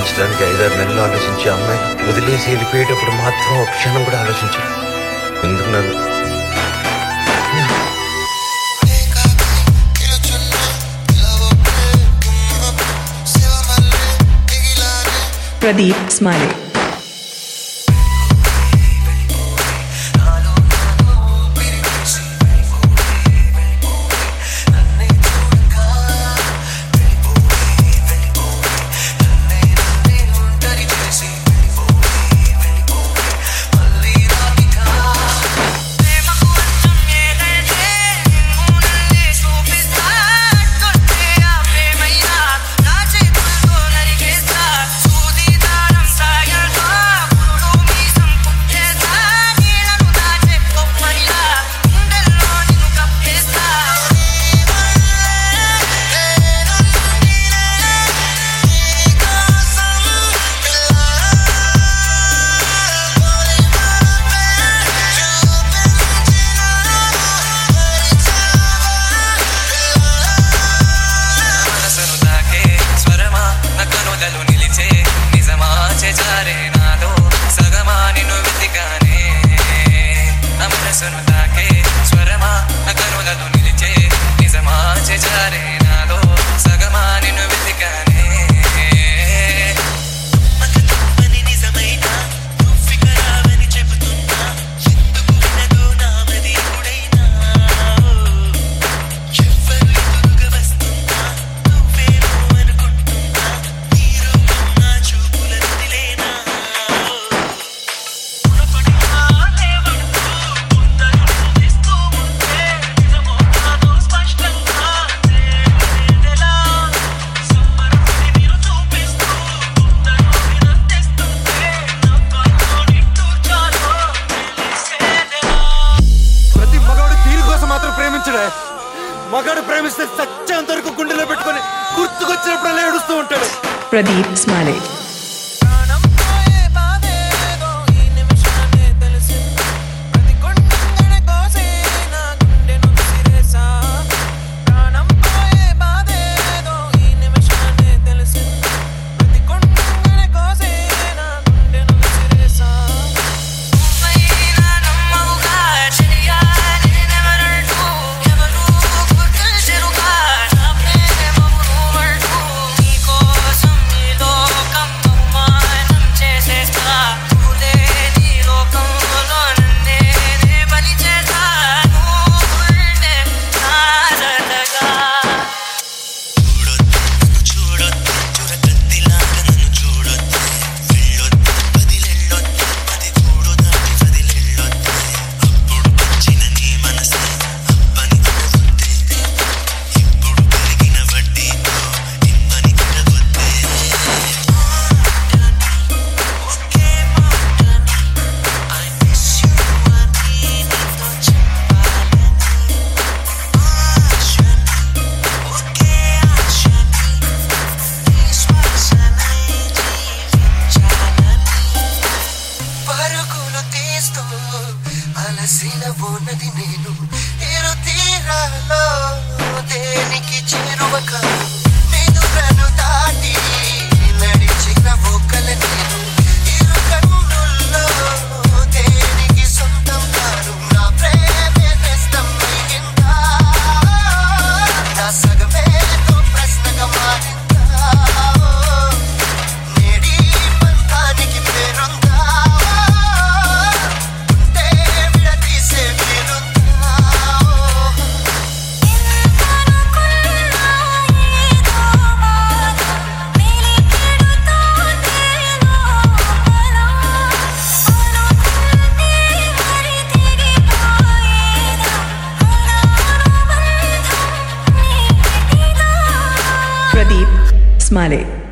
ప్రేమించడానికి 5-6 నెలలు ఆలోచించి అమ్మాయి వదిలేసి వెళ్ళిపోయేటప్పుడు మాత్రం ఒక క్షణం కూడా ఆలోచించాను. ఎందుకు నన్ను ప్రదీప్ స్మాలే. మగాడు ప్రేమిస్తే సత్యంత వరకు గుండెలో పెట్టుకొని గుర్తుకొచ్చినప్పుడల్లా ఏడుస్తూ ఉంటాడు. ప్రదీప్ స్మాలే. అలసినది నేను ఇరు తీరాలో దేనికి చేరువక నిదురను దాటి నడిచిన ఒక్కల నేను ఇరు కన్నుల్లో దేనికి సొంతం కాను నా ప్రేమే నేస్తం అయిందా నా సగమే తో ప్రశ్నగా మారిందా నేడి బంధానికి పేరుందా ప్రదీప్ స్మాలే.